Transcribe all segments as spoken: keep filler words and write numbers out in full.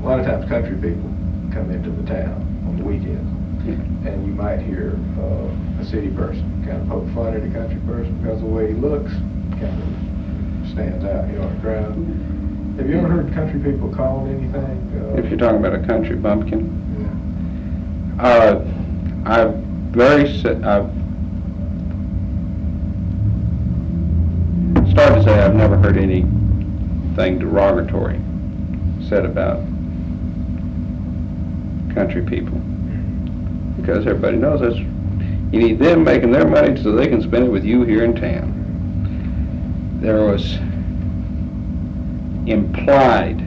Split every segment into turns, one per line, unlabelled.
lot of times country people come into the town on the weekends,
Yeah.
and you might hear uh, a city person kind of poke fun at a country person because the way he looks kind of stands out, you know, in the crowd. Have you ever heard country people called anything? Uh,
If you're talking about a country bumpkin,
yeah.
uh, I've very, se- I've started to say I've never heard anything derogatory said about country people, because everybody knows that's, you need them making their money so they can spend it with you here in town. There was implied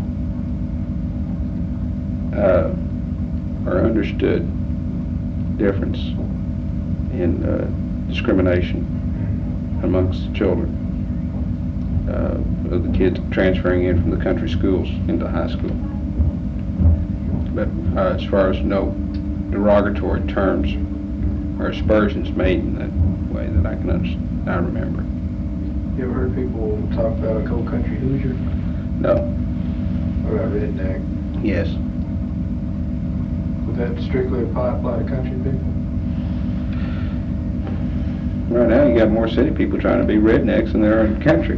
uh, or understood difference in uh, discrimination amongst children uh, of the kids transferring in from the country schools into high school. But uh, as far as no derogatory terms or aspersions made in that way that I can understand, I remember.
You ever heard people talk about a cold country Hoosier?
No.
What about redneck?
Yes.
Would that strictly apply, apply to country people?
Right now you got more city people trying to be rednecks than there are in the country.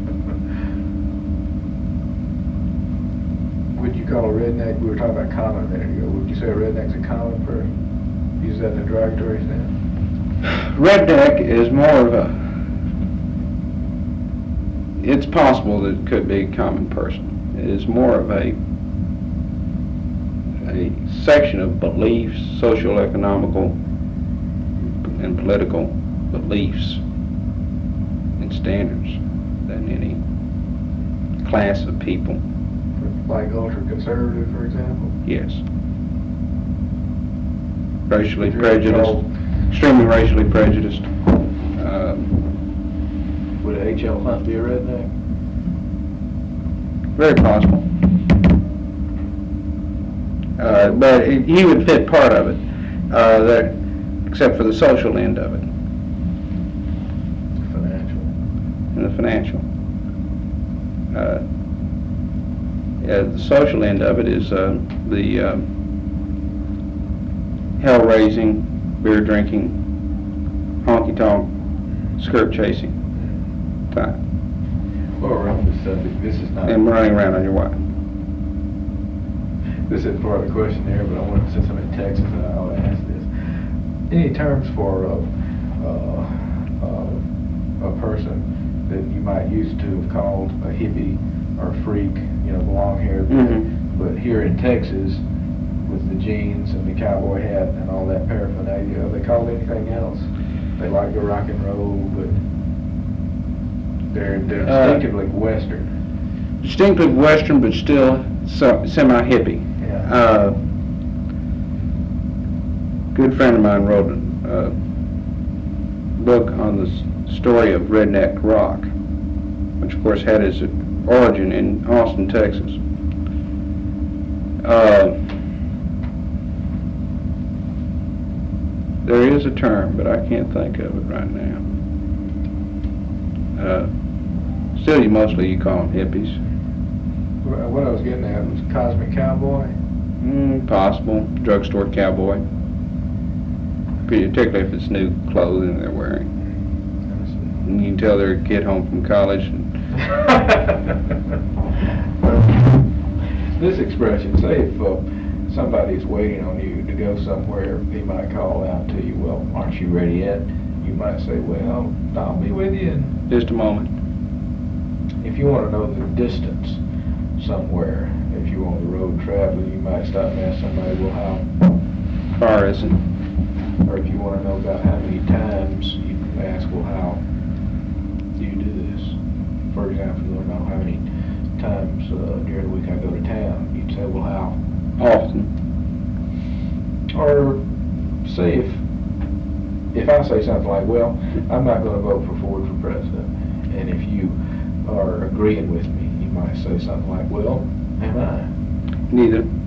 Would you call a redneck, we were talking about common a minute ago, would you say a redneck's a common person? Use that in a derogatory sense?
Redneck is more of a, it's possible that it could be a common person. It is more of a a section of beliefs, social, economical, and political beliefs and standards than any class of people.
Like ultra-conservative, for example?
Yes. Racially
If you're
prejudiced,
told-
extremely racially prejudiced. Um,
Would H L Hunt be a redneck?
Very possible. Uh, but it, he would fit part of it, uh, that, except for the social end of it
Financial.
and the financial. Uh, yeah, the social end of it is uh, the uh, hell raising, beer drinking, honky tonk, skirt chasing type,
Well, we're on this subject, this is not,
and running around on your wife.
this isn't part of the questionnaire, but I wanted, since I'm in Texas, I ought to ask this. Any terms for uh, uh, uh, a person that you might used to have called a hippie or a freak, you know, the long hair,
Mhm.
but here in Texas, with the jeans and the cowboy hat and all that paraphernalia, are they called anything else? They like to rock and roll, but they're, they're
Uh,
distinctively Western.
Distinctly Western, but still so, semi-hippie.
Yeah.
Uh, good friend of mine wrote a uh, book on the s- story of redneck rock, which of course had its origin in Austin, Texas. Uh, there is a term, but I can't think of it right now. Uh, still, you mostly you call them hippies.
Wh- What I was getting at was cosmic cowboy.
Mm, possible. Drugstore cowboy. Particularly if it's new clothing they're wearing. And you can tell they're a kid home from college. And
This expression, say if uh, somebody's waiting on you to go somewhere, he might call out to you, well, aren't you ready yet? You might say, well, I'll be with you. And
just a moment.
if you want to know the distance somewhere, if you're on the road traveling, you might stop and ask somebody, well, how?
Far is it?
Or if you want to know about how many times, you can ask, well, how do you do this? For example, you want to know how many times uh, during the week I go to town. You'd say, well, how?
Often.
Or say if if I say something like, well, I'm not going to vote for Ford for president, and if you are agreeing with me, you might say something like, well, am I?
Neither.